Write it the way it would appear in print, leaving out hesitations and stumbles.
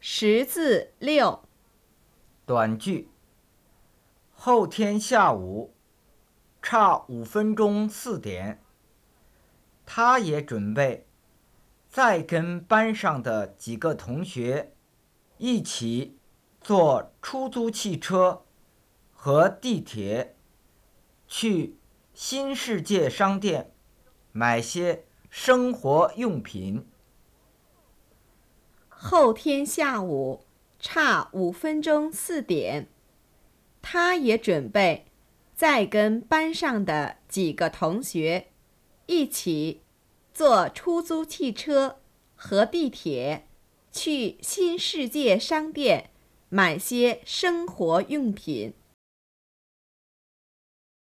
识字六。 短句：后天下午差5分钟4点，他也准备再跟班上的几个同学一起坐出租汽车和地铁去新世界商店买些生活用品。 后天下午差5分钟4点，他也准备再跟班上的几个同学一起坐出租汽车和地铁去新世界商店买些生活用品。